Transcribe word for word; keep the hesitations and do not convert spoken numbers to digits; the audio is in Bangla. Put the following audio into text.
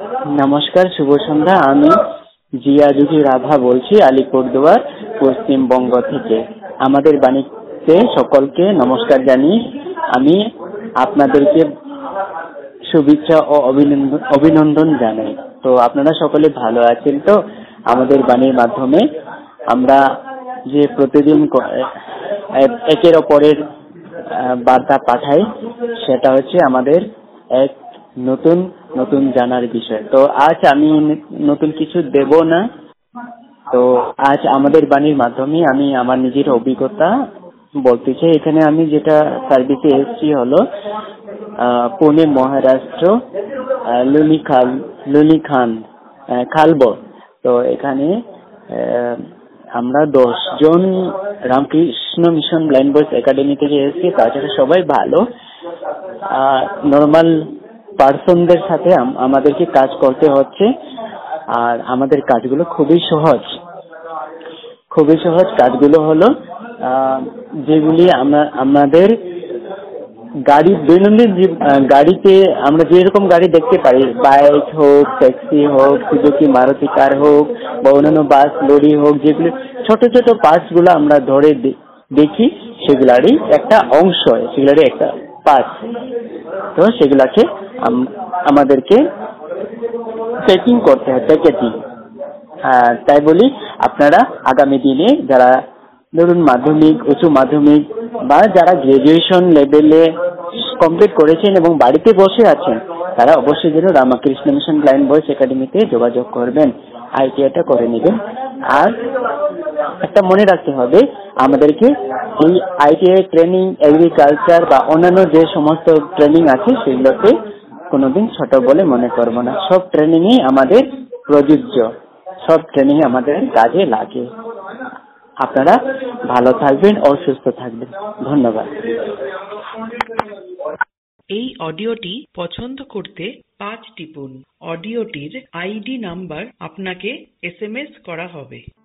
নমস্কার, শুভ সন্ধ্যা। আমি জিয়াজুহি রাভা বলছি, আলিপুরদুয়ার, পশ্চিমবঙ্গ থেকে। আমাদের বাণীতে সকলকে নমস্কার জানিয়ে আমি আপনাদেরকে শুভেচ্ছা ও অভিনন্দন অভিনন্দন জানাই। তো আপনারা সকলে ভালো আছেন তো? আমাদের বাণীর মাধ্যমে আমরা যে প্রতিদিন একের অপরের বার্তা পাঠাই, সেটা হচ্ছে আমাদের এক নতুন নতুন জানার বিষয়। তো আজ আমি নতুন কিছু দেব না। তো আজ আমাদের বাণীর মাধ্যমে আমি আমার নিজের অভিজ্ঞতা বলতে চাই। এখানে আমি যেটা সার্ভিসে এসেছি হলো পুনে, মহারাষ্ট্র, লুনি খাল লুনি খান খালবো। তো এখানে আমরা দশ জন Ramakrishna Mission Blind Boys Academy থেকে এসেছি। তাছাড়া সবাই ভালো নর্মাল পার্সনদের সাথে আমাদেরকে কাজ করতে হচ্ছে। আর আমাদের কাজগুলো খুবই সহজ খুবই সহজ কাজগুলো হলো যেগুলি আমরা আমাদের গাড়ি দৈনন্দিন গাড়িতে আমরা যেরকম গাড়ি দেখতে পাই, বাইক হোক, ট্যাক্সি হোক, সুজুকি মারুতি কার হোক বা অন্যান্য বাস, লরি হোক, যেগুলি ছোট ছোট পার্টস গুলো আমরা ধরে দেখি, সেগুলারই একটা অংশ, সেগুলারই একটা পার্ট। তো সেগুলাকে আমাদেরকে প্যাকিং করতে হয়, প্যাকেজিং। তাই বলি আপনারা আগামী দিনে যারা ধরুন মাধ্যমিক, উচ্চ মাধ্যমিক বা যারা গ্রাজুয়েশন লেভেলে কমপ্লিট করেছেন এবং বাড়িতে বসে আছেন, তারা অবশ্যই যেন রামকৃষ্ণ মিশন ব্লাইন্ড বয়েজ একাডেমিতে যোগাযোগ করবেন, আইটিআইটা করে নেবেন। আর একটা মনে রাখতে হবে, আমাদেরকে এই আইটিআই ট্রেনিং, এগ্রিকালচার বা অন্যান্য যে সমস্ত ট্রেনিং আছে সেগুলোতে কোনোদিন ছোট বলে মনে করবো না। সব ট্রেনিংই আমাদের প্রযোজ্য, সব ট্রেনিং আমাদের কাজে লাগে। আপনারা ভালো থাকবেন ও সুস্থ থাকবেন। ধন্যবাদ। এই অডিওটি পছন্দ করতে পাঁচ টিপুন। অডিওটির আইডি নাম্বার আপনাকে এসএমএস করা হবে।